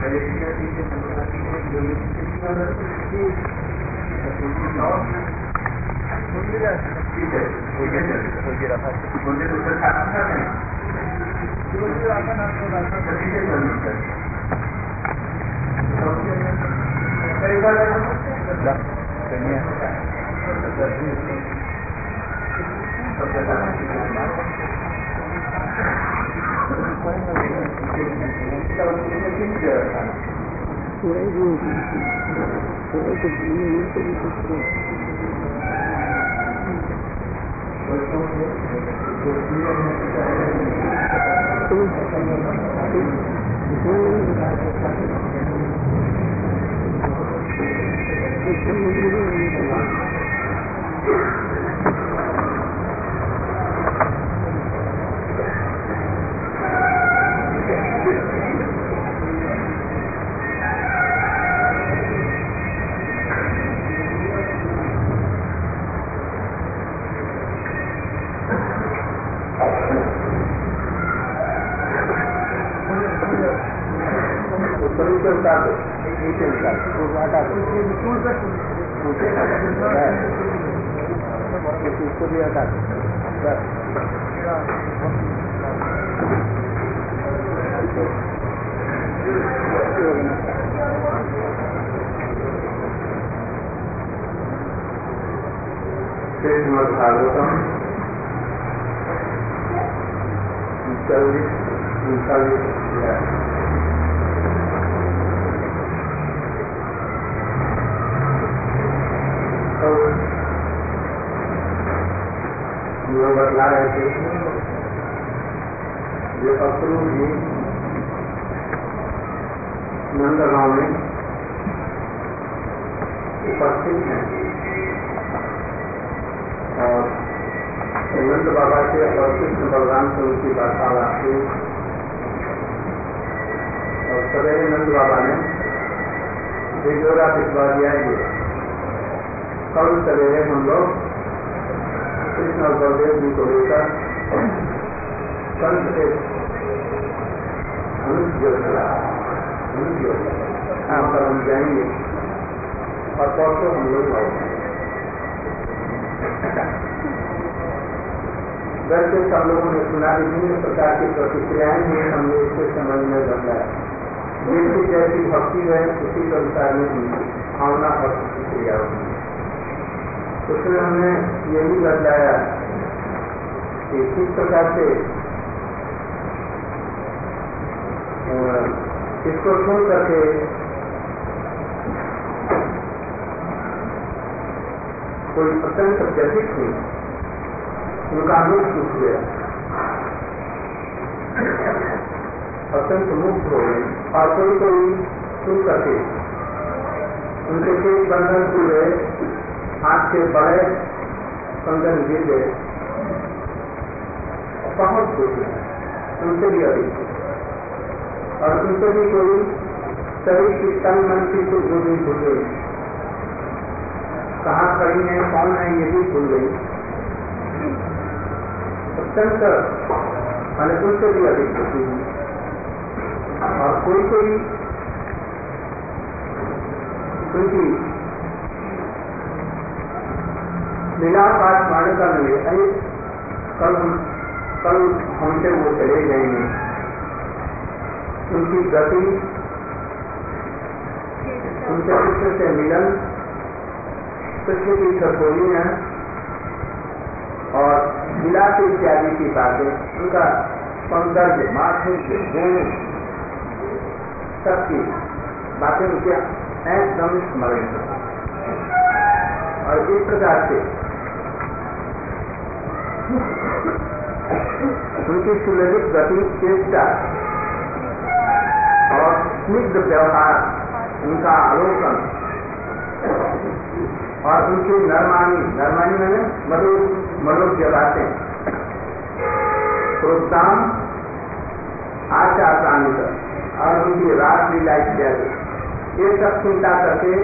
बतला रहे थे जो अक्रू जी नंदगांव में उपस्थित हैं और नंद बाबा के और कृष्ण बलराम से उनकी वार्तालाप हुई और सवेरे नंद बाबा ने भिजोरा भिजवा दिया है। कल सवेरे हम लोग कृष्ण और बलदेव जी को लेकर संत के पर हम जाएंगे और परसों हम लोग आएंगे। वैसे सब लोगों ने सुना विभिन्न प्रकार की प्रतिक्रियाएं हुई, हमने इससे समझ में बदला है जैसी जैसी भक्ति है उसी के अनुसार में भावना और प्रतिक्रिया होगी। उसमें हमने यही बतलाया कि किस प्रकार से इसको सुन करके कोई अत्यंत व्यथित हुई, उनका मुख टूट गया, अत्यंत मुक्त हो गए और कोई सुन करके उनके पेट बंधन हुए, हाथ के बड़े कंगन गिर गए, बहुत खुश है उनसे भी अधिक और उनसे भी कोई शरीर की तन मन की कुछ दूरी भूल गई, कहाँ खड़ी है कौन है ये भी भूल गई, अत्यंत मैंने उनसे भी अधिक खुशी हुई। और कोई उनकी लीला पाठ माने का नहीं है, कल हमसे वो चले जाएंगे, उनकी गति, उनसे कृष्ण से मिलन, कृष्ण की सपोलियां और विलास इत्यादि की बातें, उनका सौंदर्य, माधुर्य, गुण, सबकी बातें उनके एकदम स्मरण है। और इस प्रकार से उनकी सुललित गति, चेष्टा और स्निग्ध व्यवहार, उनका अवलोकन और उनकी नरमानी में मधुर बातें, प्रोत्साहन, आचार और उनकी रासलीला इत्यादि, ये सब चिंता करके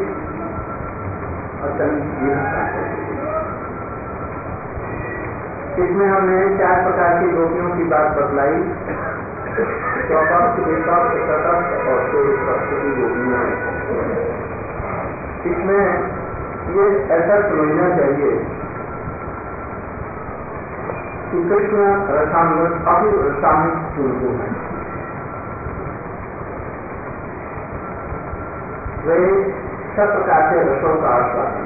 इसमें हमने 4 प्रकार की गोपियों की बात बतलाई। स्वपक्ष विपक्ष तटस्थ और शेष पक्ष की गोपियां हैं। इसमें ये ऐसा समझना चाहिए कि कृष्ण रसामृत अभी रसामृत पूर्व है। वे सब प्रकार के रसों का आस्वादन,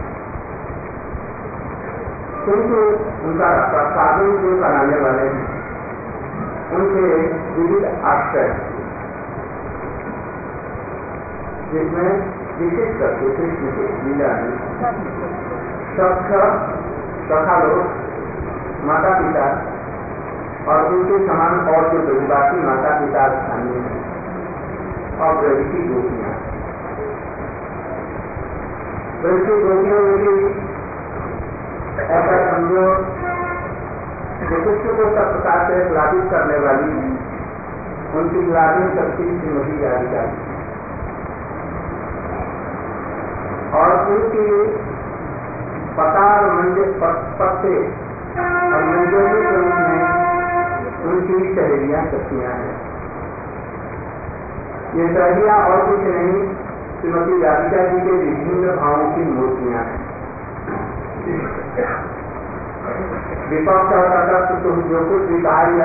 किंतु उनका प्रसादन जो कराने वाले हैं उनके विविध आश्रय, जिसमें विशेष करके कृष्ण के लीला में सखा लोग, माता पिता और उनके समान और जो ब्रजवासी माता पिता स्थानीय हैं और ब्रज की गोपियां, ब्रज की गोपियों में भी ऐसा समझो जो कृष्ण को सब प्रकार से लाभित करने वाली उनकी लाभिन शक्ति श्रीमती राधिका और उनकी पतार मंदिर पत्ते और मंजरी के रूप में उनकी सहेलियां शक्तियां हैं। ये सहेलियां और कुछ नहीं, श्रीमती राधिका जी के विभिन्न भावों की मूर्तियां हैं। विपक्ष और तटस्थ तो जो कुछ भी कहा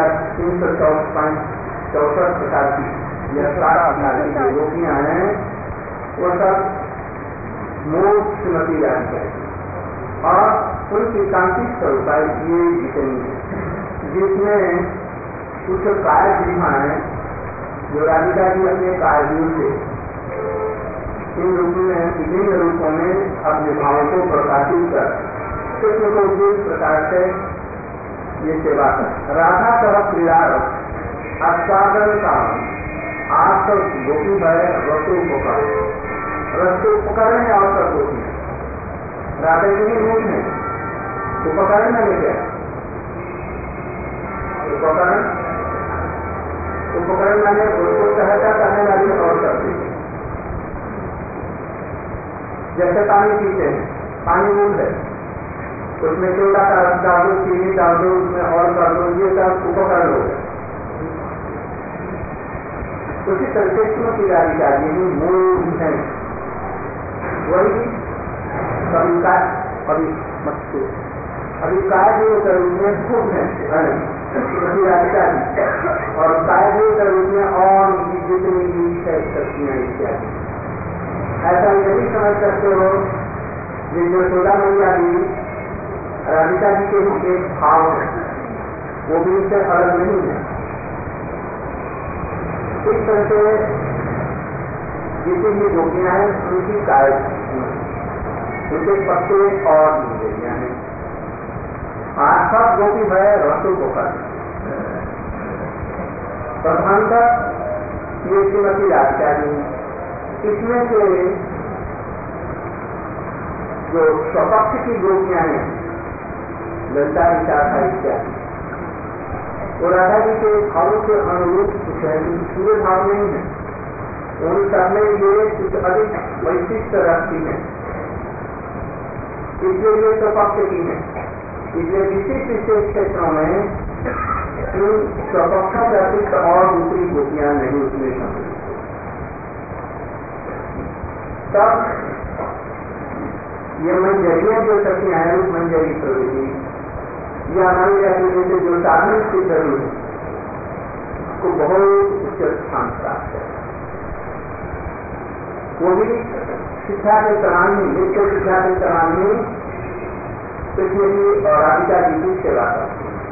364 प्रकार की या 7 प्रकार की जो गोपियां हैं वो सब मूल श्रीमती राधिका और उनकी कांति स्वरूप ये जितनी है, जिसमें कुछ काय जिम्मा है जो राधिका जी अपने कार्यदूर से इन रूप में विभिन्न रूपों में अपने भावों को प्रकाशित कर कृष्ण को जिस प्रकार से ये सेवा कर राधा का क्रीड़ा आस्वादन का आप सब गोपी है वस्तु उपकरण, वस्तु उपकरण है और सब गोपी राधा जी के मूल है उपकरण है क्या उपकरण माने उसको सहायता करने वाली और करती है। जैसे पानी पीते हैं, पानी मूल है, उसमें सोडा डाल दो, चीनी डाल दो, उसमें और कर दो, ये सब उपकरण हो गए। उसी तरह से श्रीमती राधिका जी मूल है, वही कभी काय कभी मत्स्य अभी काय जो रूप में खूब है श्रीमती राधिका जी और काय जो रूप में और जितनी भी शक्तियां इत्यादि। ऐसा यदि समझ सकते हो जो सोडा मैया जी राधिका जी के एक भाव है वो भी उससे अलग नहीं है। इस तरह से जितनी भी गोपियां हैं उनकी काय उनके पत्ते और गोपियां हैं। आसपास गोपी है रसों को कर प्रधानतः ये श्रीमती राधिका जी। इसमें से जो स्वपक्ष की गोपियां हैं ललिता विशाखा इत्यादि वो राधा जी के भावों के अनुरूप कुछ है, पूरे भाव नहीं है, उन सब में ये कुछ अधिक वैशिष्ट रखती है, इसलिए ये स्वपक्ष की है। इसलिए विशेष विशेष क्षेत्रों में इन स्वपक्षों के अतिरिक्त और दूसरी गोपियां नहीं उसमें शामिल। तब ये मंजरियां जो शक्तियां हैं उस मंजरी प्रवृत्ति या हमारी जाति से जो साधन की जरूरत है को बहुत उच्च स्थान प्राप्त है। वो भी शिक्षा के दौरान ही नित्य शिक्षा के दौरान ही कृष्ण जी और राधिका जी की सेवा करते हैं।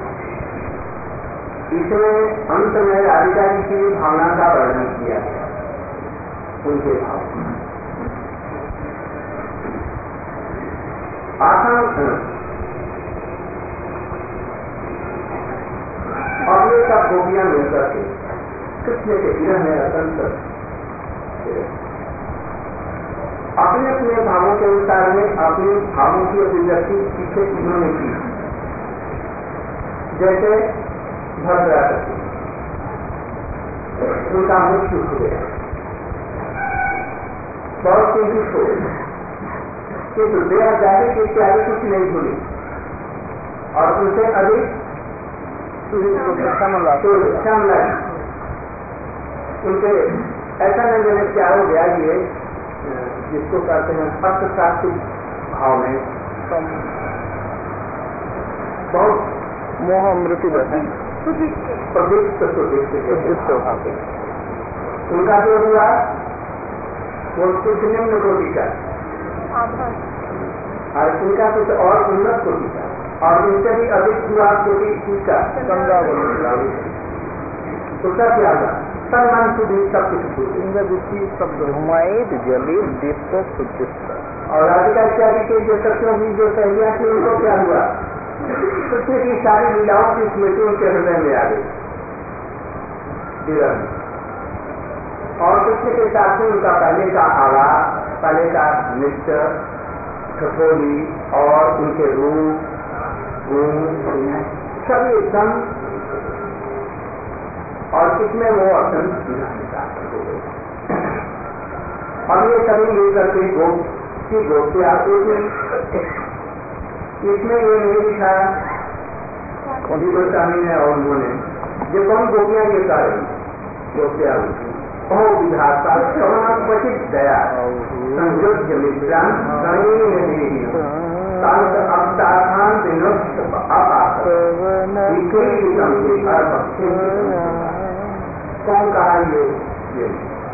इसमें अंत में राधिका जी की भावना का वर्णन किया गया, उनके भाव आसान और ये सब गोपियां मिलकर के कृष्ण के विरह में अत्यंत अपने अपने भावों के अनुसार में अपने भावों की अभिव्यक्ति पीछे इन्होंने की। जैसे भद्रावती उनका मृत्यु हो गया, बहुत से दुख हो गए, किंतु देह जाने के इत्यादि कुछ नहीं भूली और उनसे अधिक श्यामला उनके ऐसा नहीं मैंने क्या हो गया ये जिसको कहते हैं अर्थशास्त्रिक भाव में बहुत मोह मृत्यु उनका जो हुआ वो कुछ निम्न कोटि का और उनका कुछ और उन्नत कोटि का और उनसे भी अधिक हुआ कोटि का उसका क्या हुआ सम्मान सुधी सब कुछ और राधिका इत्यादि के जो सत्यों की जो सहेलियां थी उनको क्या हुआ कृष्ण की सारी लीलाओं की स्मृति उनके हृदय में आ गई और कृष्ण के साथ में उनका पहले का आवाज पहले का नृत्य ठठोली और उनके रूप गुण सभी एकदम और इसमें वो अत्यंत और ये सभी मिलकर के गोपियां इसमें ये नहीं दिखाया गोस्वामी ने और उन्होंने ये कौन गोपियां ये सारे गोपियां बहु विधाता क्वचित दया संयोज्य मित्रान अवतारान कौन कहा ये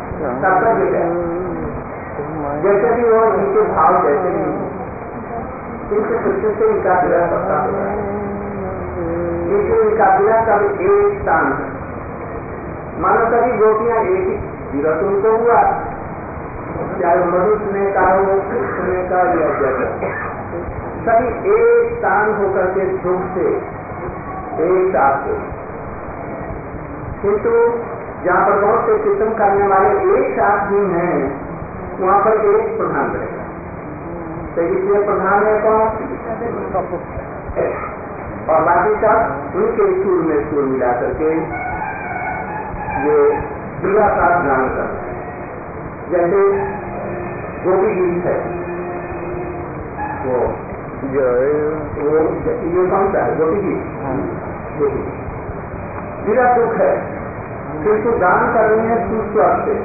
जैसे भी वो इनके भाव जैसे भी इनके कृष्ण से इनका विरह पड़ता है इनसे इनका विरह कभी एक स्थान है मानो सभी गोपियां एक ही विरह उनको हुआ चाहे मनुष्य ने कहा हो कृष्ण ने कहा या जैसा सभी एक स्थान होकर के दुख से एक साथ हो किंतु जहाँ पर बहुत से किस्म करने वाले एक साथ ही हैं वहाँ पर एक प्रधान रहेगा तो इसलिए प्रधान है कौन और बाकी सब उनके सुर में सुर मिला करके ये पूरा साथ गान कर जैसे गोपी गीत है वो ये कौन सा है गोपी गीत मेरा दुख है किंतु दान कर रही है सुस्वाद से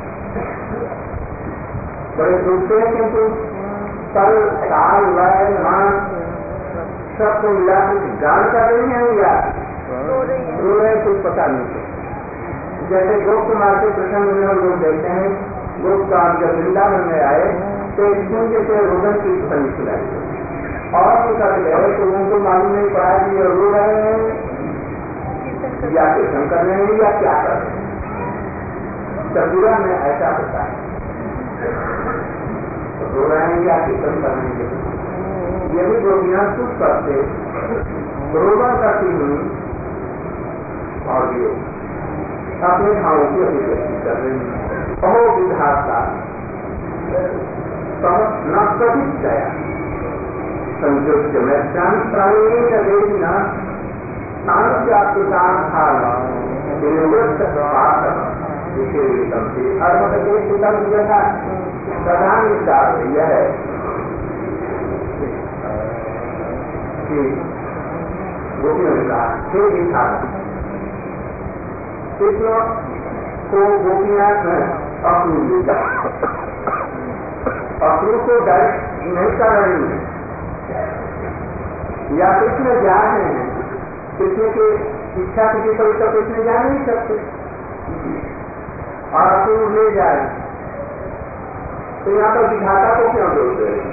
बड़े दुख से किंतु तल ताल लय मान सबको मिला गान कर रही है या रो रहे कुछ पता नहीं जैसे गोप कुमार के प्रसंग में हम लोग देखते हैं गोप कुमार जब वृंदावन में आए तो कुंज से रोगन की फली खिलाई और कर गए तो उनको मालूम नहीं पड़ा कि ये रो रहे हैं या कीर्तन कर रहे हैं या क्या कर रहे हैं सदुरा में ऐसा होता है रो रहे हैं या कीर्तन कर रहे हैं ये भी गोपियां सुख करते रोदन करती हुई और ये अपने भावों की अभिव्यक्ति कर रही है अहो विधाता न कभी गया संयुक्त में प्राणी देवी न प्रधान विचार यह है कि गोपियों ने कहा हे विधाता कृष्ण को गोपियां अक्रू को डायरेक्ट नहीं कर रही है या कृष्ण जा रहे हैं कृष्ण की इच्छा किसी को तो कृष्ण जा नहीं सकते और अक्रूर ले जाए तो यहाँ पर विधाता को क्यों दोष दे रहे हैं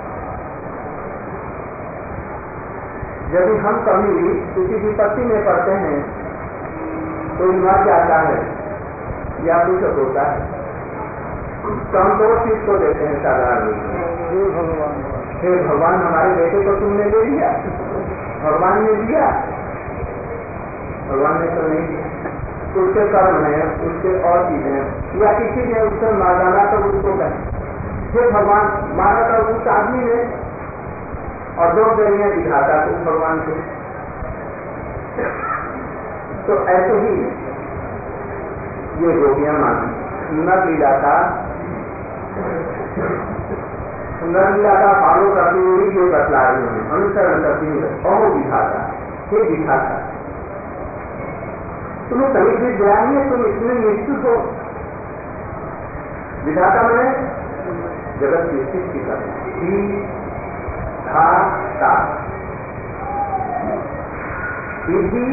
यदि हम कभी किसी विपत्ति में पड़ते हैं कोई मर जाता है या कुछ होता है तो हम दो चीज को देते हैं साधारण हे भगवान हमारे बेटे को तुमने ले लिया भगवान ने दिया भगवान ने तो नहीं दिया उसके कर्म है उसके और चीजें या किसी ने उससे मार डाला तो उसको कहें हे भगवान मारा था उस आदमी ने और दो जरिए दिखाता तो भगवान को तो ऐसे ही ये गोपियां सुंदर लीला का फॉलो करती हुई जो बतला रही है अनुसरण करती हुई और दिखाता हे दिखाता तुम्हें कहीं भी ध्यान है तुम इसमें निश्चित हो विधाता मैंने जगत की सृष्टि करना, विधाता, विधि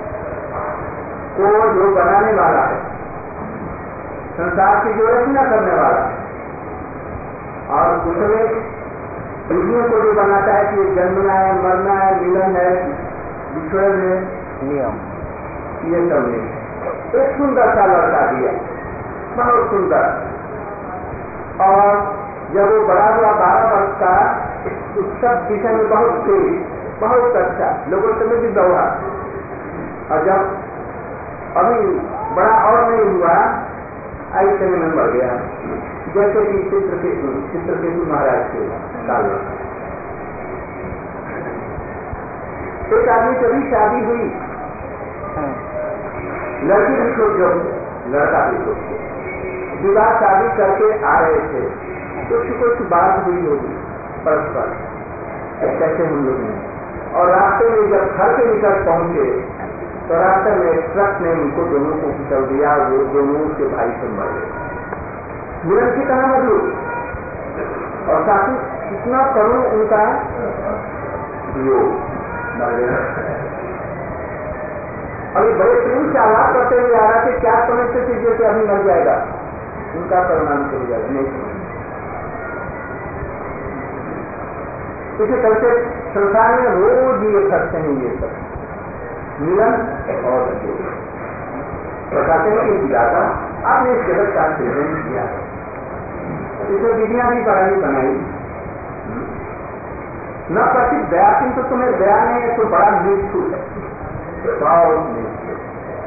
को जो बनाने वाला है, संसार की जो रचना करने वाला है, और उसमें विधियों को जो बनाता है कि जन्मना है, मरना है, मिलन है, विश्व में नियम, ये सब नहीं। एक सुंदर सा लड़का दिया, बहुत सुंदर, और जब वो बड़ा हुआ 12 वर्ष का, उस सब विषय में बहुत तेज, बहुत अच्छा, लोगों से भी दौड़ा, और जब अभी बड़ा और नहीं हुआ, ऐसे में बढ़ गया, जैसे कि चित्रकेतु महाराज के काल में। एक आदमी कभी शादी हुई, लड़की भी सोचो, लड़का भी सोचो, विवाह शादी करके आ रहे थे, कुछ बात हुई होगी परस्पर, कैसे हम लोग ने, और रास्ते में जब घर के निकट पहुंचे तो रास्ते में एक ट्रक ने उनको दोनों को कुचल दिया, वो दोनों के भाई से मर गए। मिलन की तरह मजबूत, और काफी कितना करूं उनका योग, मर गया। अभी बड़े प्रेम से आलाप करते हुए आ रहा थे, क्या समझते थे जैसे अभी मर जाएगा, उनका परिणाम चल जाएगा, नहीं। इसे करते संसार में रोज ये करते हैं, ये सब मिलन और बताते हैं कि विधाता आपने इस जगत का सृजन किया, इसे विधियां भी बनाई, न प्रसिद्ध दया, किंतु तुम्हें दया नहीं है तो बड़ा निष्ठुर है, बहुत निष्ठुर।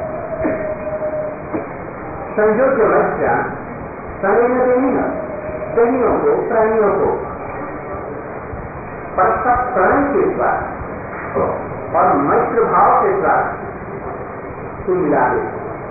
संयोग्य मत्स्या संयम देनी न दहियों को, प्राणियों को परस्पर प्रण के साथ और मैत्र भाव के साथ तुम मिला दे।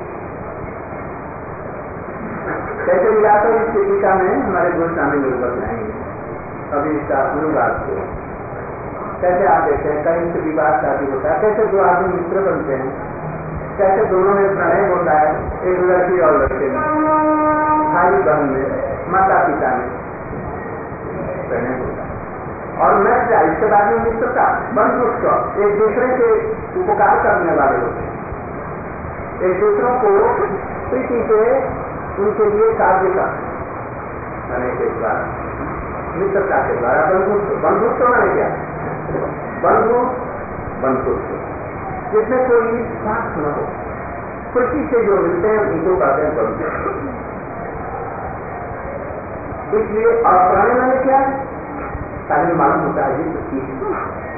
कैसे मिलाते हैं इसकी टीका में हमारे गोस्वामी लोग बताएंगे। अभी इसका अनुवाद को कैसे आप देखते हैं, कहीं से विवाद शादी होता है, कैसे दो आदमी मित्र बनते हैं, कैसे दोनों में प्रणय होता है, एक लड़की और लड़के में, भाई बहन में, माता पिता में प्रणय होता है, और मैत्र, इसके बाद में मित्रता, बंधुत्व, एक दूसरे के उपकार करने वाले होते हैं, एक दूसरों को प्रीति से उनके लिए कार्य करने के द्वारा, मित्रता के द्वारा बंधुत्व। बंधुत्व मैंने क्या, बंधुत्व जिसमें कोई स्वार्थ न हो, प्रीति से जो मिलते हैं उनको कहते हैं बंधुत्व। इसलिए अप्राणी मैंने क्या ताकि मालूम होता है ये प्रतीक,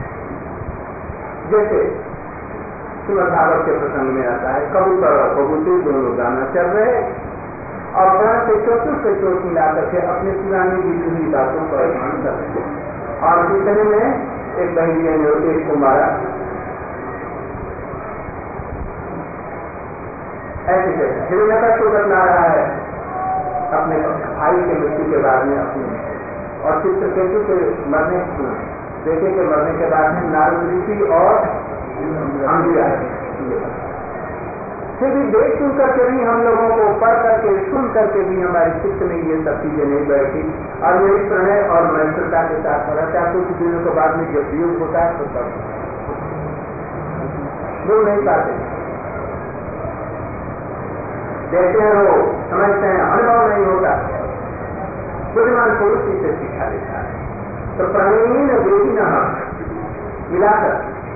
जैसे श्रीमद् भागवत के प्रसंग में आता है, कबूतर और कबूतर दोनों गाना चल रहे और प्राण से चोट मिलाकर के अपने पुरानी बीती हुई बातों पर ध्यान कर रहे, और दूसरे में एक बहनिया ने एक को मारा, ऐसे कैसे हिरण्यकश्यप को बतला रहा है अपने भाई के मृत्यु के बाद में अपने, और चित्रकेतु के मरने, बेटे के मरने के बाद में नारद ऋषि और अंबिका, फिर भी देख सुन करके भी हम लोगों को पढ़ करके सुन करके भी हमारे चित्त में ये सब चीजें नहीं बैठी, और यही प्रणय और मैत्रता के साथ हो रहा है। कुछ दिनों के बाद में जब वियोग होता है तो सब बोल नहीं पाते, देखते हैं लोग, समझते हैं, अनुभव नहीं होता, बुद्धिमान पुरुष इसे सिखा देता है। तो प्रणयी न देवी न मिलाकर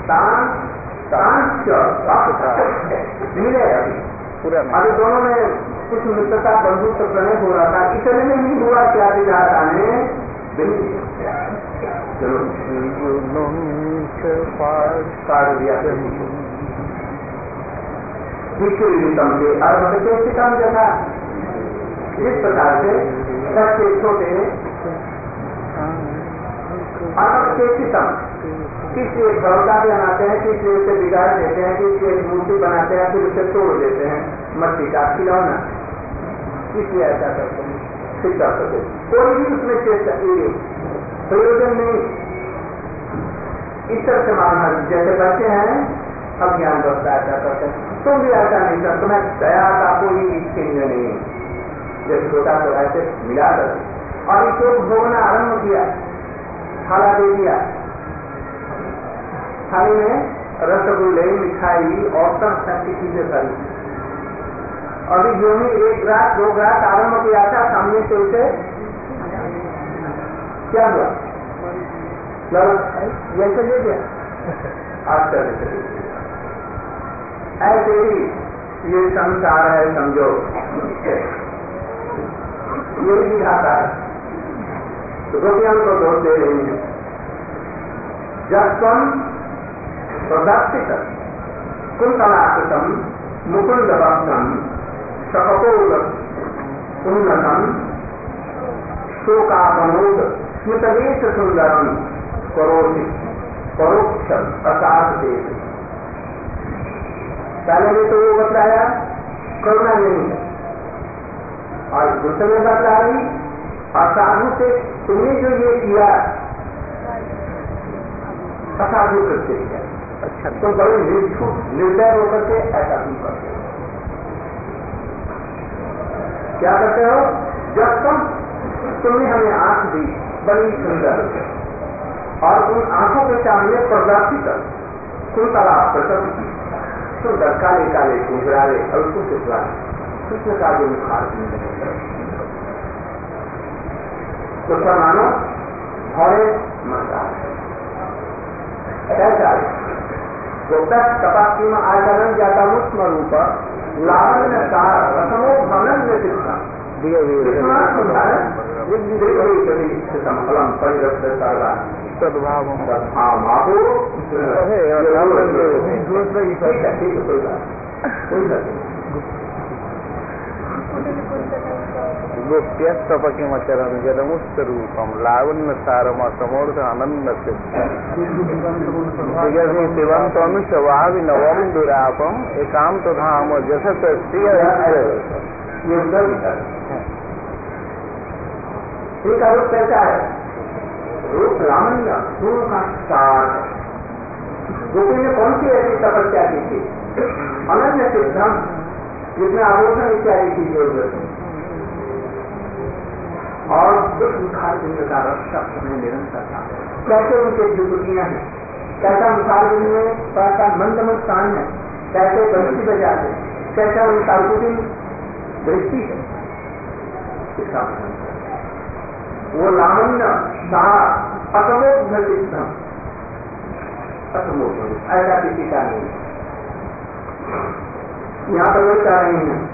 मिले अभी दोनों में कुछ मित्रता बंधुत्व प्रणय हो रहा था, इतने में ही हुआ क्या विधाता ने चलो काट दिया विश्वतम के अर्थ के सितम जैसा। इस प्रकार से सबसे छोटे अर्थ के सितम, किसी एक भवता बनाते हैं, किसी उसे बिगाड़ देते हैं, किसी एक मूर्ति बनाते हैं, फिर उसे तोड़ देते हैं, मट्टी का खिलौना, इसलिए ऐसा करते हैं, ठीक करते हैं। कोई भी उसमें चेष्टा प्रयोजन नहीं, इस तरह से मानना, जैसे बच्चे हैं अज्ञान करता ऐसा करते हैं, तुम भी ऐसा नहीं कर, तुम्हें दया का कोई चिन्ह नहीं, यशोदा को ऐसे मिला कर और इसको भोगना आरंभ किया, थाला दे दिया, थाली में रसगुल्ले, मिठाई और सब की चीजें सारी। अभी जो ही 1 ग्रास 2 ग्रास आरंभ किया था, सामने से उसे क्या हुआ, जैसे ले गया, आश्चर्य। ऐसे ही ये संसार है, समझो ये दिखाता है। तो गोपियां को दोष दे रही है, जब तुम प्रदर्शित कुंतलाकृतम मुकुंद भक्तम सकपोल उन्नतम शोकापनोद स्मितवेश सुंदरम करोति परोक्षम प्रसाद देश। पहले ने तो वो बतलाया करुणा नहीं है, और दूसरे में बतला रही असाधु से तुमने जो ये किया असाधु कृत्य किया। अच्छा, तो बड़े निर्दय होकर के ऐसा तुम करते हो। क्या करते हो, जब तुमने हमें आंख दी बड़ी सुंदर, और उन आंखों के सामने प्रदर्शित कुंतला प्रकृति सुंदर काले काले गुजरारे और कुछ कृष्ण का जो मुखार तो मानो भौरे मरता कैसा गोप्ता तपासी में आचरण जाता मुस्म रूप लावण्य सार रसमो भनन्य शिक्षा फलम परिरक्त सर्वा सद्भाव गोप्यस्तपकिमचरण जलमुस्तरूपम लावण्य सारम समूर्ध आनंद शिवंतनुषवावि नवम दुरापम एकांत धाम जसत इनका रूप कैसा है, रूप लावण्य गुण का सार। गोपी ने कौन सी ऐसी तपस्या की थी, अनन्य सिद्धम, जिसमें आरोधन इत्यादि की जरूरत है, और दुख मुखार बिंद का रक्षक में निरंतर था। कैसे उनके जुगुटियां हैं, कैसा मुखार बिंद में कैसा मंद स्थान है, कैसे बंसी बजाते, कैसा उनका कुटिल दृष्टि है, इसका वो लावण्य सार असमोघ सिद्धम, असमोघ ऐसा किसी का नहीं। यहाँ पर वो कह रही हैं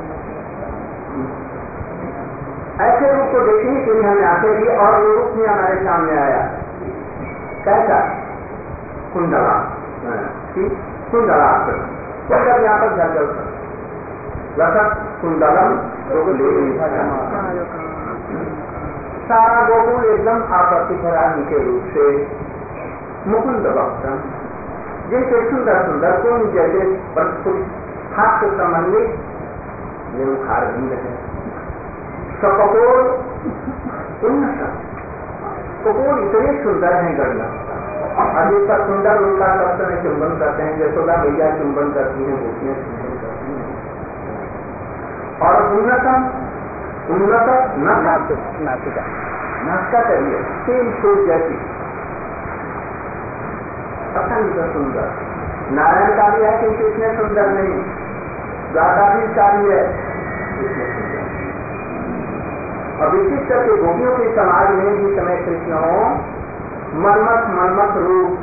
ऐसे रूप को देखने के लिए हमें आते दी, और वो रूप में हमारे सामने आया कैसा कुंडला, कुंडला कुंडल यहाँ पर जल रसक कुंडलम सारा गोकुल एकदम आपत्ति भरा के रूप से मुकुंद भक्तम, जैसे सुंदर सुंदर कोई जैसे हाथ से संबंधित ये मुखार बिंद है। कपोल उन्नत कपोल इतने सुंदर हैं गणना, अभी तक सुंदर उनका सब समय चुंबन करते हैं, यशोदा मैया चुंबन करती हैं, गोपियां चुंबन करती हैं। और उन्नतम उन्नत नासिका नासिका करिए सेम फूल जैसी अत्यंत सुंदर। नारायण का भी है क्योंकि इतने सुंदर नहीं, द्वारकाधीश का भी है इतने सुंदर। और विशेष करके गोपियों के समाज में भी समय कृष्ण हो मन्मथ रूप,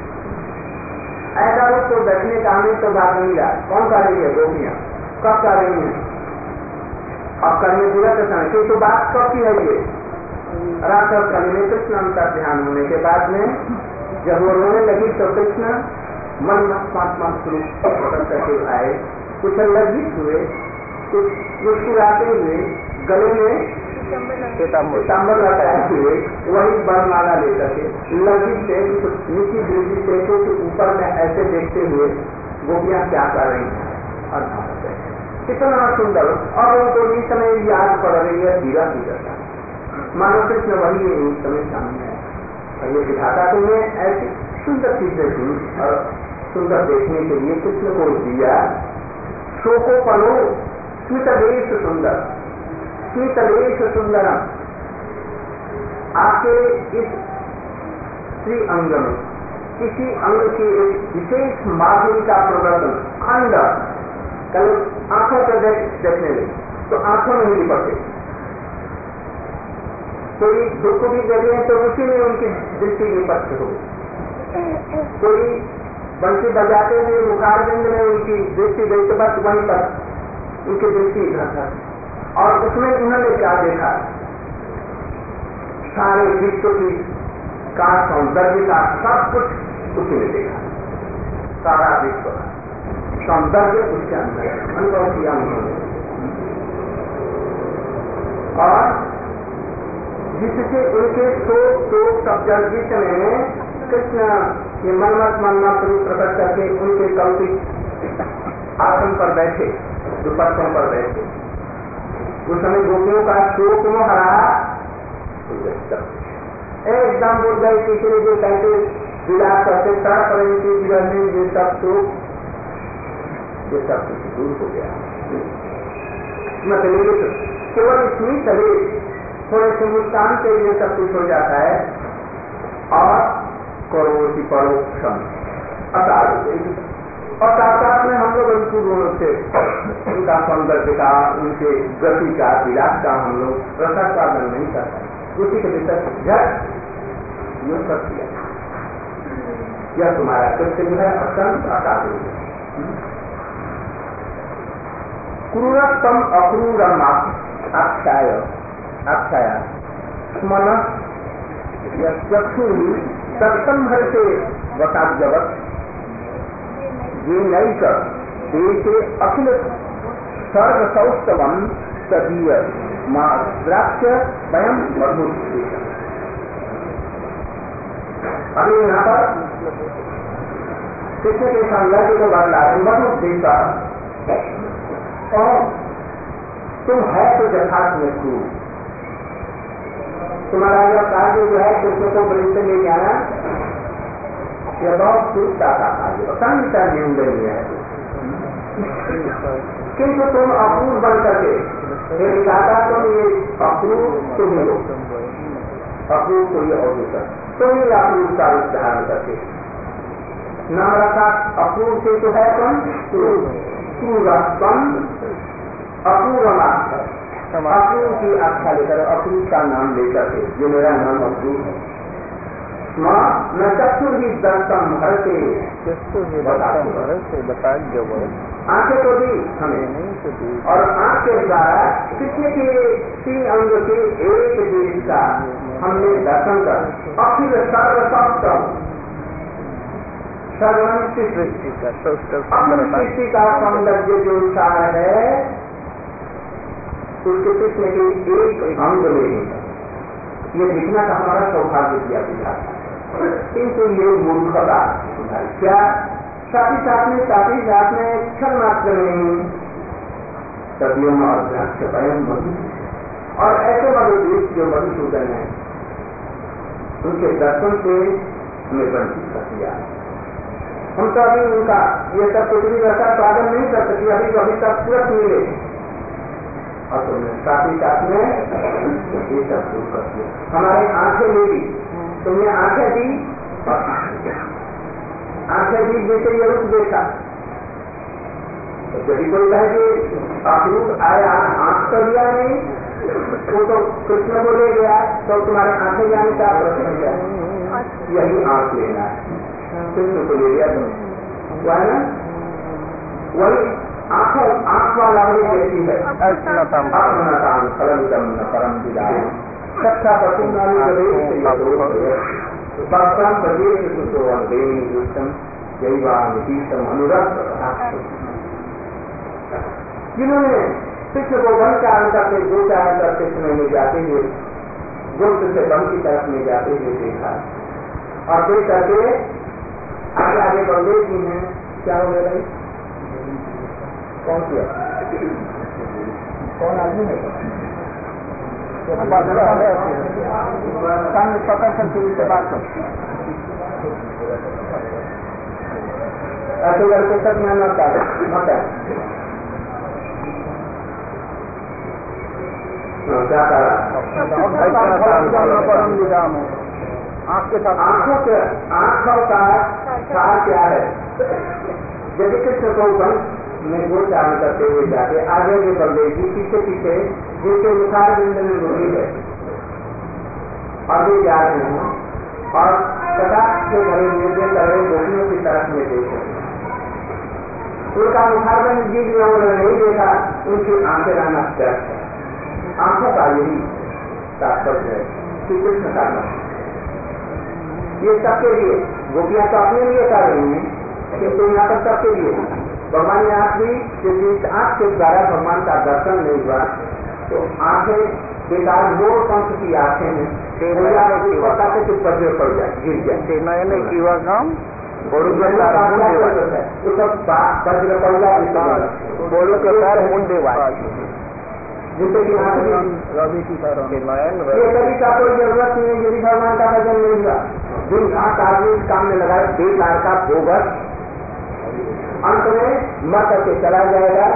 ऐसा रूप तो देखने का हमें तो बात नहीं रहा। कौन कर रही है गोपियां, कब कर रही है, अब करने पूरा का समय, क्योंकि तो बात कब की है ये रात और कल में कृष्ण का ध्यान होने के बाद में जब वो रोने लगी तो कृष्ण मनमत्मा स्वरूप प्रकट करके आए, कुछ लज्जित हुए, कुछ मुस्कुराते हुए, गले में पीताम्बर लगाए हुए, वही वर्णमाला लेकर के लज्जित से नीची दृष्टि से कुछ ऊपर में ऐसे देखते हुए गोपियां क्या कर रही हैं और कितना सुंदर। और उनको इस समय याद पड़ रही है धीरा धीरा मानो कृष्ण वही इस समय सामने है, और ये दिखाता तुम्हें ऐसी सुंदर चीजें थी और सुंदर देखने के लिए कृष्ण को दिया। शोको पनो स्मित देश सुंदर, स्मितलेश सुंदरम, आपके इस श्री अंग में किसी अंग की एक विशेष माधुरी का प्रदर्शन खंड कल आंखों पर देखने लगे तो आंखों में ही लिपटे, कोई दुख भी देखे तो उसी में उनकी दृष्टि निपट हो, कोई बंसी बजाते हुए मुखारबिंद में उनकी दृष्टि गई तो बस वहीं पर उनकी दृष्टि इधर था। और उसमें उन्होंने क्या देखा, सारे विश्व की का सौंदर्य का सब कुछ उसी में देखा, सारा विश्व सौंदर्य उसके अंदर अनुभव किया उन्होंने। और जिससे उनके शोक सब्जर्जित में कृष्ण ये मन्मथ रूप प्रकट करके उनके कौशिक आसन पर बैठे, दुपट्टों पर बैठे, उस समय गोपियों का शोक में हरा एकदम बोल गए तीसरे जो कहते विलास करते तड़प रही थी जीवन में, ये सब शोक ये सब कुछ दूर हो गया। मतलब केवल इतनी चले थोड़े से मुस्कान से ये सब कुछ हो जाता है। और करोड़ि परोक्षम असाध और साथ में हम लोग उनको दोनों से उनका सौंदर्य का, उनके गति का, विलास का हम लोग रसास्वादन नहीं करते, उसी के भीतर झट ये सब किया। यह तुम्हारा कृत्य जो है अत्यंत असाधु है। क्रूरतम अक्रूरम आख्याय मन चक्षु सत्सम भर से बता जगत ये नई कर देशे अखिल सर्व सौष्ठवम तदीय द्राक्ष स्वयं मधुर। अभी यहाँ पर कृष्ण के सौंदर्य को बदला मधुर देता और तुम है तो यथार्थ में क्रूर। तुम्हारा यह कार्य जो है कृष्ण को ब्रज से ले जाना यह बहुत क्रूरता का कार्य, अत्यंत निंदनीय है। किंतु तुम अक्रूर बन करके ये दिखाता तुम ये अक्रूर तुम ही हो, अक्रूर को ये अवधूषण तुम ही अक्रूर का रूप धारण करके नाम रखा। अक्रूर से तो है तुम क्रूरत्वम अक्रूरमाख्या, अक्रूर की आख्या लेकर अक्रूर का नाम लेकर के जो मेरा नाम अक्रूर है। न चक्षु ही दर्शन भर से आंखें तो दी हमें और आंख के द्वारा कृष्ण के श्री अंग के एक देश का हमने दर्शन कर अखिल सर्वसप्तम सर्वनिष्ठ सृष्टि का सौंदर्य जो सार है उसके कृष्ण के एक अंग में ये दिखना का हमारा सौभाग्य किया दिखा। किंतु ये मूर्खता क्या साथ ही साथ में क्षण मात्र में सदियों में स्वयं मधु और ऐसे मधुदेश जो मधुसूदन है उनके दर्शन से हमें वंचित कर दिया। हम तो अभी उनका ये सब कुछ भी वैसा स्वागत नहीं कर सके, अभी तो अभी तक तुरंत मिले और तुमने साथ ही में ये सब शुरू कर दिया। हमारी आंखें ले ली, तुमने आंखें दी और आंखें दी जैसे ये रूप देखा। तो यदि कोई कहे कि अक्रूर आया आंख तो लिया नहीं, वो तो कृष्ण को ले गया तो तुम्हारे आंखें जाने का प्रश्न क्या? यही आंख लेना है, कृष्ण को ले लिया तुम है ना, वही आंख वाला वही व्यक्ति है। अपनताम फलमिदं न परम विदाय सत्ता पशुनाम प्रदेश सुतोम देवी दुष्टम जैवानीतम अनुरक्त। जिन्होंने कृष्ण को वन चारण करके दो चारण करते समय में जाते हुए गुप्त से वन की तरफ में जाते हुए देखा और देख करके आगे आगे बढ़े जी हैं। क्या हो गया भाई? कौन किया? कौन आदमी है? सामने पकड़ सकते उससे बात कर ऐसे करके सब मैं मत जाता रहा। आँख के साथ आँखों का सार क्या है? यदि कृष्ण को वंश में गोचारण करते हुए जाते आगे भी बलदेव जी पीछे पीछे जिनके मुखार बिंद में रोगी है आगे जा रहे हैं और कटाक्ष से भरे निर्देश कर रहे गोपियों की तरफ में देखे उनका मुखार बिंद जी उन्होंने नहीं देखा, उनकी आंखें रहना व्यर्थ है। आंखों का यही तात्पर्य है कि कृष्ण का ये सबके लिए गोपियां तो अपने लिए कर रही हैं, किंतु यहाँ पर सबके लिए भगवान ने आंख दी, जिस आंख के द्वारा भगवान का दर्शन नहीं हुआ तो आंखें बेकार मोर पंख की आंखें हैं, बताते कि पजर पड़ जाए, गिर जाए। मैंने किया काम वज्र पड़ जाए बोलो के सार मुंडे जिससे कि रवि की ये सभी का कोई जरूरत नहीं है। यदि भगवान का भजन नहीं हुआ, दिन रात आदमी इस काम में लगाए बेकार का बोगर अंत में मर करके चला जाएगा।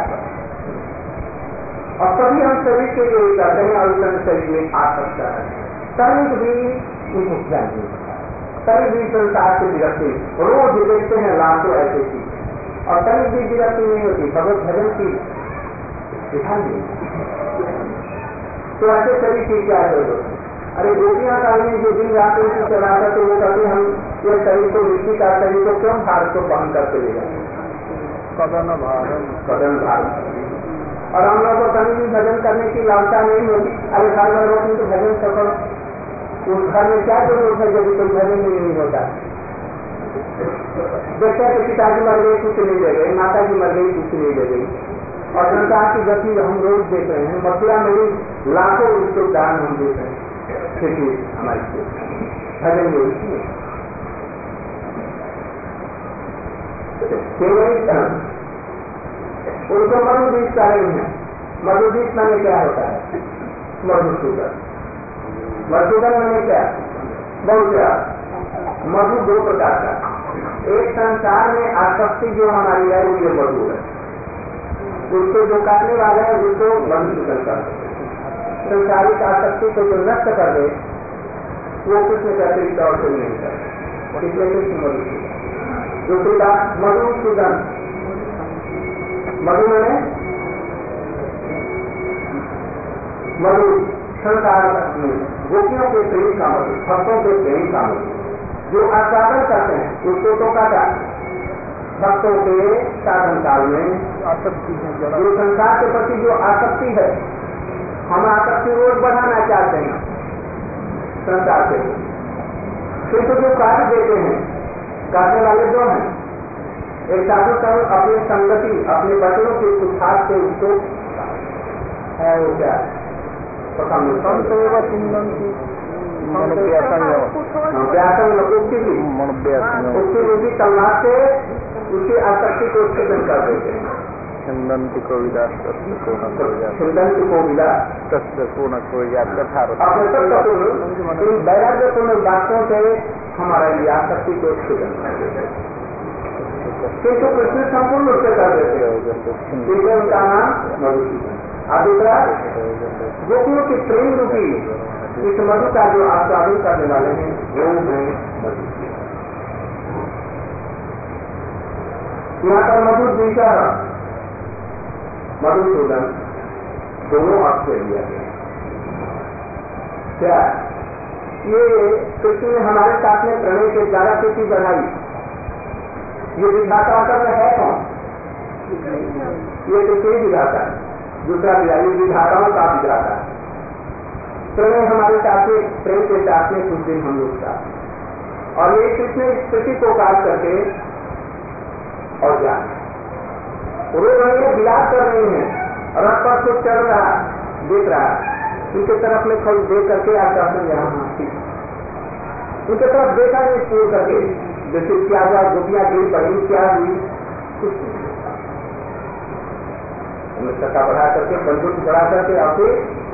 और सभी हम शरीर के लिए करते हैं और उस शरीर में आ सकता है। तनिक भी उनको ज्ञान नहीं होता, तनिक भी संसार से विरक्ति रोज देखते हैं लाखों ऐसे चीज और तनिक भी विरक्ति नहीं होती, भगवत भजन की दिखाई नहीं। तो ऐसे शरीर की क्या जरूरत है? अरे गोपियां काली जो दिन रात उनकी चला करते वो कहते हम ये शरीर को मिट्टी का शरीर को क्यों भारत को बहन करके ले जाए कदन भारत। और हम लोग को कहीं भी भजन करने की लालसा नहीं होती। अरे घर में रोकने तो भजन सफल, उस घर में क्या जरूरत है यदि कोई भजन ही नहीं होता? देखते हैं पिताजी मर गए कुछ नहीं ले गए, माता जी मर गई कुछ नहीं ले गई। और संसार की गति हम रोज देख रहे हैं, मथुरा में ही लाखों उसके दान हम देख रहे हैं। खेती हमारी भजन में उनको मधुदीप का नहीं है। मधुदीप मैंने क्या होता है? मधुसूदन। मधुसूदन मैंने क्या? बहुत मधु दो प्रकार का, एक संसार में आसक्ति जो हमारी है वो ये मधु है, उसको जो काटने वाले हैं उसको मधुसूदन करते हैं। संसारिक आसक्ति को जो नष्ट कर दे वो कृष्ण के अतिरिक्त और कोई नहीं करते, इसलिए कृष्ण मधुसूदन। दूसरी बात मधुसूदन, मधु मैंने मधु संसार में गोपियों के प्रेम का मधु, भक्तों के प्रेम का मधु जो आस्वादन करते हैं उसको तो काटा। भक्तों के साधन काल में आसक्ति जो संसार के प्रति जो आसक्ति है, हम आसक्ति रोज बढ़ाना चाहते हैं संसार से, किंतु जो कार्य देते हैं काटने वाले दो हैं। एक साधु संग अपनी संगति अपने बचनों के उत्साह से उसको है वो क्या उसकी रूपी तलवार से उसकी आसक्ति को छेदन कर देते हैं। छिंदंती को विदा छिंदंती को विदा वैराग्यपूर्ण बातों से हमारे लिए आसक्ति को छेदन कर देते हैं, किंतु कृष्ण संपूर्ण रूप से कर देते हैं। उनका नाम मधुसूदन। और दूसरा गोपियों की प्रेम रूपी इस मधु का जो आस्वादन करने वाले हैं वो है मधुसूदन। यहाँ पर मधु द्विषा मधुसूदन दोनों अर्थ से लिया गया। क्या ये कृष्ण ने हमारे साथ में प्रणय के ज्यादा खुशी बढ़ाई? ये विधाता असल में है कौन? ये कृष्ण ही विधाता है, दूसरा ये विधाताओं का विधाता है। प्रणय हमारे साथ में प्रेम के साथ में कुछ दिन हम लोग का, और ये कृष्ण इस कृषि को काट करके और क्या रो रहे हैं, विलाप कर रहे हैं, रथ पर कुछ चढ़ रहा देख रहा, उनके तरफ में खल देख करके आश्वासन यहाँ उनके तरफ देखा नहीं छोड़ करके जैसे क्या हुआ, गोपियां गिर पड़ी, क्या हुई, कुछ नहीं। सत्ता बढ़ा करके बंदूक बढ़ा करके आके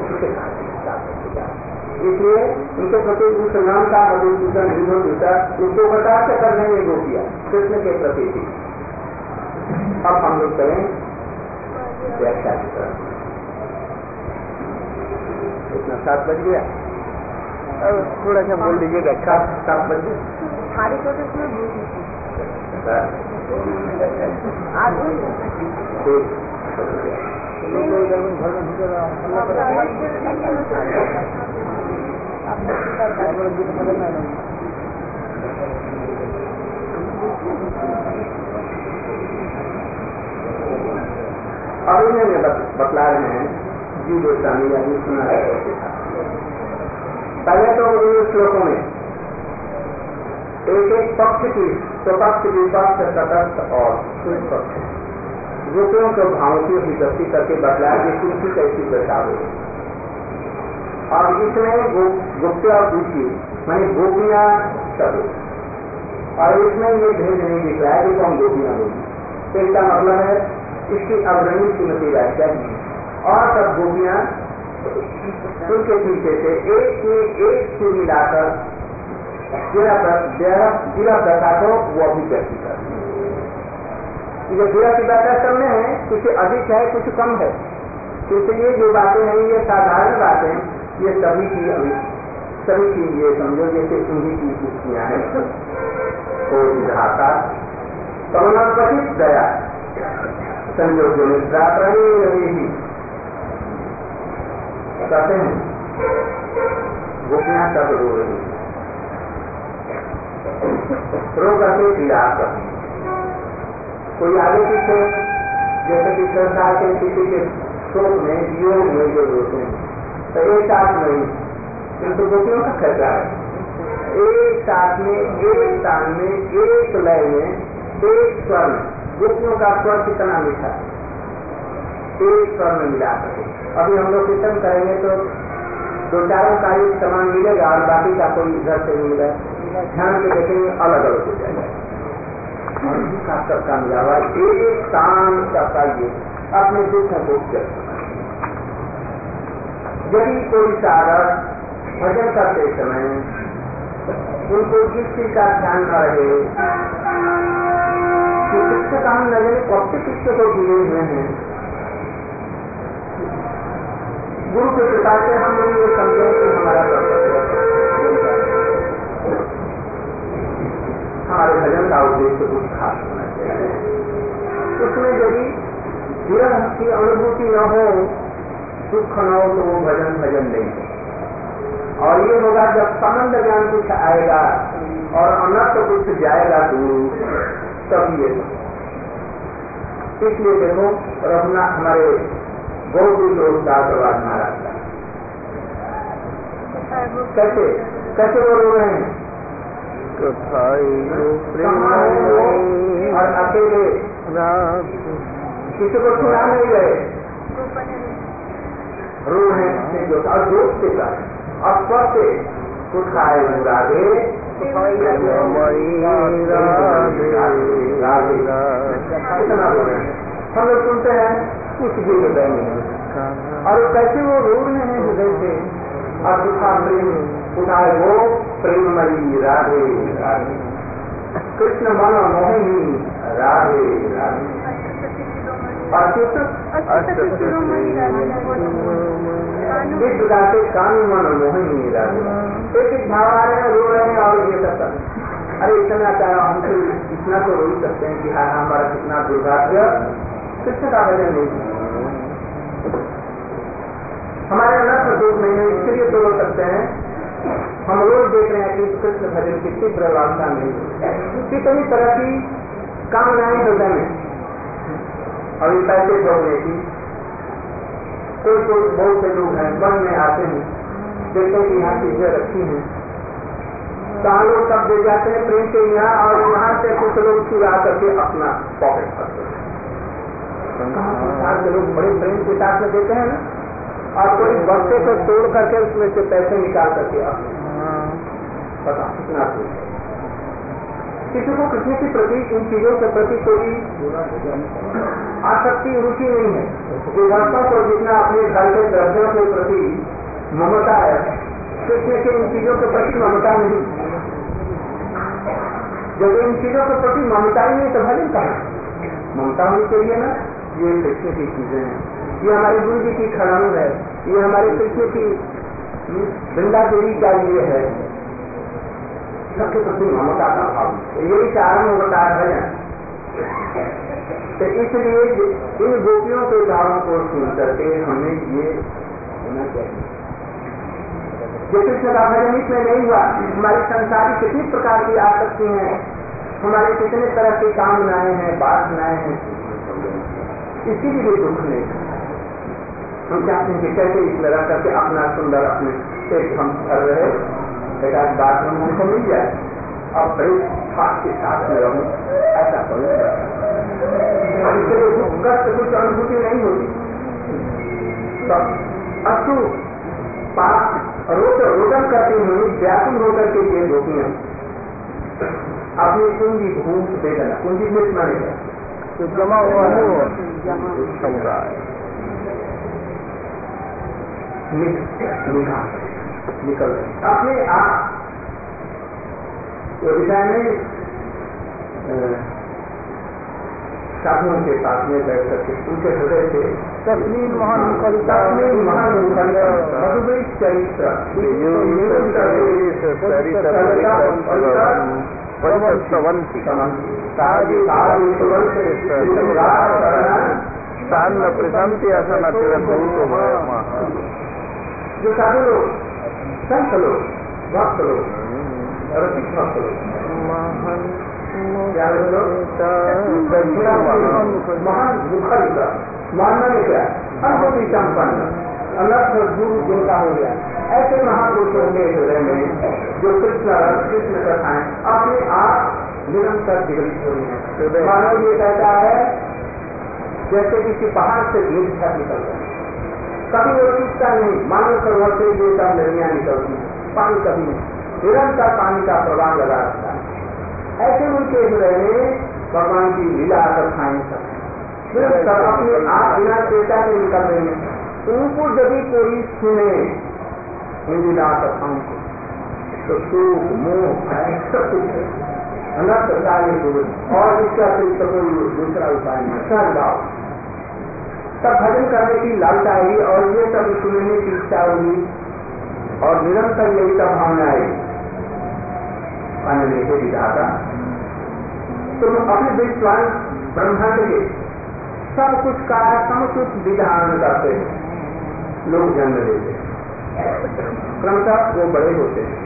इसलिए उनके प्रति उस नाम का मधुसूदन हिंदू दूसरा उसको बता के करने में गोपियां कृष्ण के प्रति थी। अब हम लोग करें व्याख्या की तरफ। कितना 7 बज गया? अब थोड़ा सा बोल दीजिएगा। 7 बज गए। हमारे को तो इसमें भूख आज अभी में बतला रहे हैं जीव गोस्वामी अभी सुना है। पहले तो इन श्लोकों में एक एक पक्ष की स्वपक्ष विपक्ष तटस्थ और शुद्ध पक्ष गोपियों के भावों की अभिव्यक्ति करके बतलाया कि तुलसी कैसी दशा हो। और इसमें गुप्त और गुची मानी गोपियां सब, और इसमें ये भेद नहीं दिख रहा है कि कौन गोपियां होगी। इसका मतलब है इसकी अग्रणी श्रीमती व्याख्या और सब गोपियां उनके पीछे से एक में एक सुर मिलाकर विरह दशा को वो अभिव्यक्ति करते हैं। ये विरह की व्याख्या करने हैं, कुछ अधिक है कुछ कम है, क्योंकि ये जो बातें हैं ये साधारण बातें, ये सभी की ये समझो जैसे उन्हीं की युक्तियां हैं। तो विधाता करुणापतित दया संयोग मित्रा ही कहते हैं गोपियां सब रो रही रो करके पीड़ा करती। कोई आगे पीछे जैसे कि संसार के किसी के शोक में योग में जो रोते हैं तो एक साथ नहीं, किंतु गोपियों का खर्चा है एक साथ में एक ताल में एक लय में एक स्वर में। गोपियों का स्वर कितना मीठा एक स्वर में मिला सके। अभी हम लोग कीर्तन करेंगे तो 2-4 का एक समान मिलेगा और बाकी का कोई इधर से मिलेगा, ध्यान के देखेंगे अलग अलग हो जाएगा। सबका मिला हुआ एक शांत सबका ये अपने दुखों को व्यक्त। यदि कोई साधक भजन करते समय उनको किस चीज का ध्यान न रहे कि कृष्ण का हम नजर कब से कृष्ण को जुड़े हुए हैं, गुरु के कृपा से हम लोग ये समझे कि हमारा हमारे भजन का उद्देश्य कुछ खास होना चाहिए। उसमें यदि विरह की अनुभूति न हो, दुख न हो, तो वो भजन नहीं। और ये होगा जब संबंध ज्ञान कुछ आएगा और अनर्थ कुछ जाएगा दूर, तब ये। इसलिए देखो रघुनाथ हमारे गौरी लोकदास प्रवाद महाराज कैसे वो रो रहे हैं और अकेले किसी को सुना नहीं गए, रो रहे हैं और दोस्त के साथ और स्वस्थ उठाए राधे कितना रो रहे हैं। हम लोग सुनते हैं कुछ भी हृदय में, और कैसे वो रो रहे हैं हृदय से और दुखा प्रेम उठाए वो प्रेममयी राधे राधे कृष्ण मन मोहिनी राधे राधे इस प्रकार से कानू मन मोहिनी राधे एक भाव आ रहे हैं, रो रहे हैं और ये सब अरे इतना हमसे इतना तो रो सकते हैं कि हाँ हमारा कितना दुर्भाग्य कृष्ण का भजन नहीं, हमारे अंदर दुख नहीं है, इसके लिए तो रो सकते हैं। हम रोज देख रहे हैं कि कृष्ण भजन की तीव्र वासना नहीं, कितनी तरह की कामनाएं हृदय में, अभी पैसे जोड़ने की कोई बहुत से लोग हैं मन में आते हैं, देखते कि यहाँ चीजें रखी हैं, कहाँ लोग सब दे जाते हैं प्रेम से यहाँ, और यहाँ से कुछ लोग चुरा करके अपना पॉकेट करते हैं। संसार के लोग बड़े प्रेम के साथ में देते हैं ना, और कोई बक्से को तोड़ करके उसमें से पैसे निकाल करके पता कितना किसी को कृष्ण के प्रति इन चीजों के प्रति कोई आसक्ति रुचि नहीं है। विभक्तों को जितना अपने घर के द्रव्यों के प्रति ममता है, कृष्ण के इन चीजों के प्रति ममता नहीं। जब इन चीजों के प्रति ममता ही नहीं तो भजन कहा ममता होनी चाहिए ना। ये कृष्ण की चीजें हैं, ये हमारे गुरु जी की खड़ाऊ है, ये हमारे कृष्ण की वृंदा देवी का ये है सबके प्रति ममता का भाव, यही कारण होता है भजन। तो इसलिए इन गोपियों के भावों को सुन करके हमें ये होना चाहिए। जो कृष्ण का भजन इसमें नहीं हुआ, हमारी संसारी कितनी प्रकार की आसक्ति हैं, हमारे कितने तरह की कामनाएं हैं, वासनाएं हैं, इसकी भी कोई दुख नहीं। हम चाहते हैं कि कैसे इसमें रह करके अपना सुंदर अपने एक हम कर रहे एक आज बात में हमको मिल जाए और बड़े खास के साथ में रहूं, ऐसा करो। इसके लिए दुख कष्ट कुछ अनुभूति नहीं होती। तब अस्तु पाप रोदन करती हुई व्याकुल होकर के ये गोपियां अपनी कुंजी भूख दे देना, कुंजी भूख मानेगा तो जमा हुआ है वो समुदाय निकल अपने आप विषय में साधुओं के पास में बैठ करके उनके हृदय से तस्लीम महान मुखलिका मधुबई चरित्र स्थान प्रशांति आसन जो साधु लोग, संत लोग, भक्त लोग, रसिक भक्त लोग, महान मुखलिका मानना में क्या अनुभूति संपन्न अलग गुरु जिनका हो गया, ऐसे महापुरुषों के हृदय में जो कृष्ण कथाएं अपने आप निरंतर विकसित हो रही है। मानव ये कहता है जैसे किसी पहाड़ से गिरता निकल रहा है, कभी वो टूटता नहीं, मानव सरोवर से ये सब नदियां निकलती, पानी कभी नहीं, निरंतर पानी का प्रवाह लगा रहता है। ऐसे उनके हृदय में भगवान की लीला कथाएं सब निरंतर अपने आप बिना चेता के निकल रहे हैं। उनको यदि कोई सुने इन लीला कथाओं को तो सुख मोह सब कुछ है, अनर्थ कार्य दूर, और इसका कोई दूसरा उपाय नहीं, सहभाव। तब भजन करने की लालसा आई और ये सब सुनने की इच्छा हुई और निरंतर यही सब भावना आई। पाने के विधाता तो अपने विश्वास ब्रह्मांड के सब कुछ का समुचित विधान करते हैं, लोग जन्म लेते हैं, क्रमशः वो बड़े होते हैं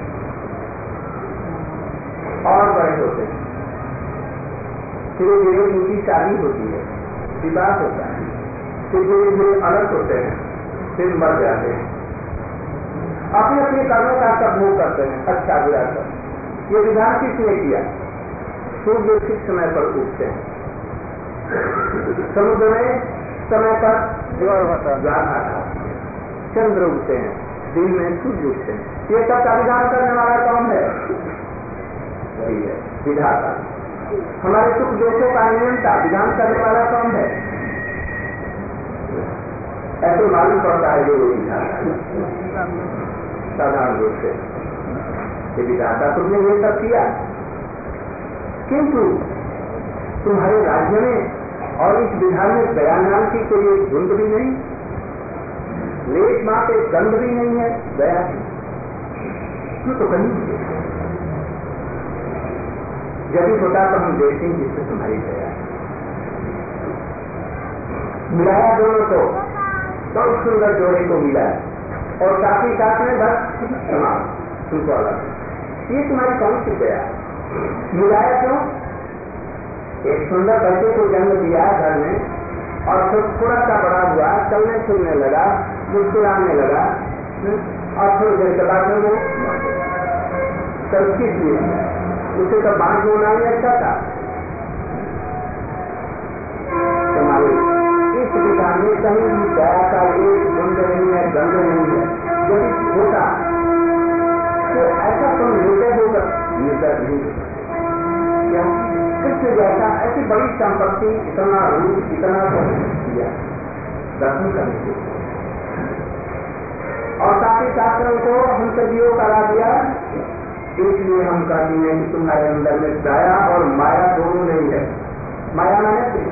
और बड़े होते हैं, धीरे धीरे उनकी शादी होती है, विवाह होता है, फिर धीरे धीरे अलग होते हैं, फिर मर जाते हैं, अपने अपने कर्मों का सब भोग करते हैं, अच्छा बुरा कर। ये विधान किसने किया? सूर्य ठीक समय पर उठते हैं, समुद्र में समय पर ज्वार आता, चंद्र उठते हैं, दिन में सूर्य उठते हैं। ये सब का विधान करने वाला कौन है? वही है विधाता। हमारे सुख दोषों का नियंता विधान करने वाला कौन है? ऐसे मालूम पड़ता है जो विधाता साधारण रूप से ये विधाता तुमने ये सब किया, किंतु तुम्हारे राज्य में और इस विधान में दया नाम की कोई एक धुंध भी नहीं, लेट मात्र एक गंध भी नहीं है दया की, तो कहीं यदि होता तो हम देखते हैं जिससे तुम्हारी दया मिलाया दोनों को, बहुत सुंदर जोड़े को मिला और साथ ही साथ में बस तुमको अलग, ये तुम्हारी कौन सी दया? मिलाया क्यों? एक सुंदर बच्चे को जन्म दिया घर में और फिर थोड़ा सा बड़ा हुआ, चलने फिरने लगा, मुस्कुराने लगा और फिर देर के बाद वो किस लिए उसे तो बांध होना ही अच्छा था। तुम्हारे इस विधान में कहीं भी दया का एक गुंड नहीं है, गंध नहीं है। यदि होता तो ऐसा तुम निर्दय होगा, निर्दय नहीं होगा। क्या कृष्ण जैसा ऐसी बड़ी संपत्ति, इतना रूप, इतना दिया दर्शन करने के, और साथ ही साथ उनको हम सदियों करा दिया। इसलिए हम कहते हैं कि तुम्हारे अंदर में दया और माया दोनों नहीं है। माया माने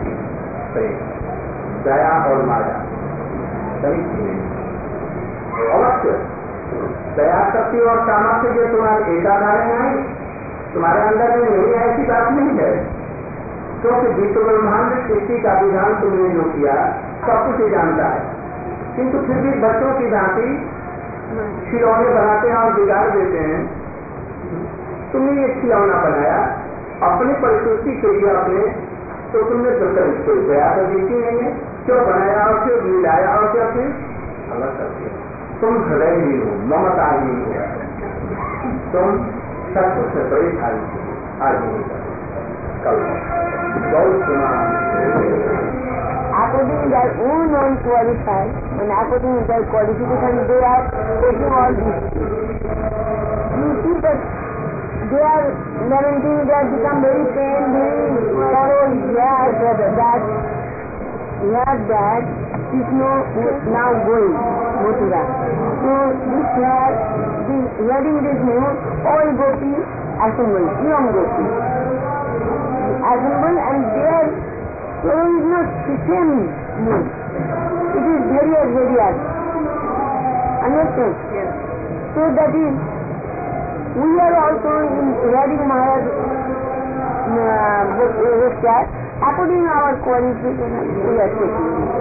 दया और माया सही नहीं, अवश्य दया शक्ति और सामर्थ्य जो तुम्हारे एकाधार में आई, तुम्हारे अंदर में नहीं है, ऐसी बात नहीं है। क्योंकि विश्व ब्रह्मांड सृष्टि का विधान तुमने जो किया सब कुछ ही जानता है, किंतु फिर भी बच्चों की भांति खिलौने बनाते हैं और बिगाड़ देते हैं। तुमने ये खिलौना बनाया अपनी परिस्थिति के लिए अपने, तो तुमने कोई दया तो देखी नहीं है, क्यों बनाया और क्यों मिलाया और क्या फिर अलग कर दिया। तुम हृदय ही हो, ममता ही हो, तुम सब कुछ से बड़ी खाली आज नहीं कल बहुत सुना। According to their own non-qualified and according to their qualification, they are taking all these things. You see that they are lamenting, they have become very pain, very sorrow, that Krishna is now going, Mathura. So hearing this news, all gopis assembled, young gopis assembled, and their sorrow is not the same mood. It is very odd. Understand? Yes. So that is, we are also in hearing Maharaj lecture, according to our qualification, we are taking it.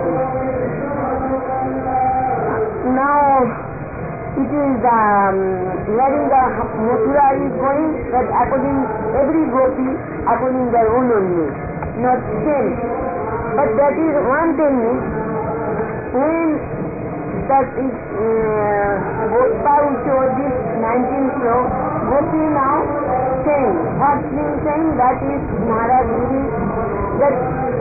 Now, it is hearing the Mathura is going, that according every gopi, according their own need, not same. But that is one thing, when that is Gopal showed this 19th floor, Gopi now saying, what being saying, that is Maharaj Giri, that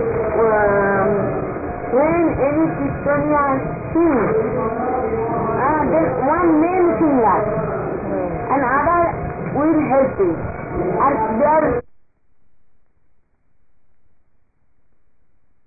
when any Kirtaniya sings, then one main singer and other will help him, and their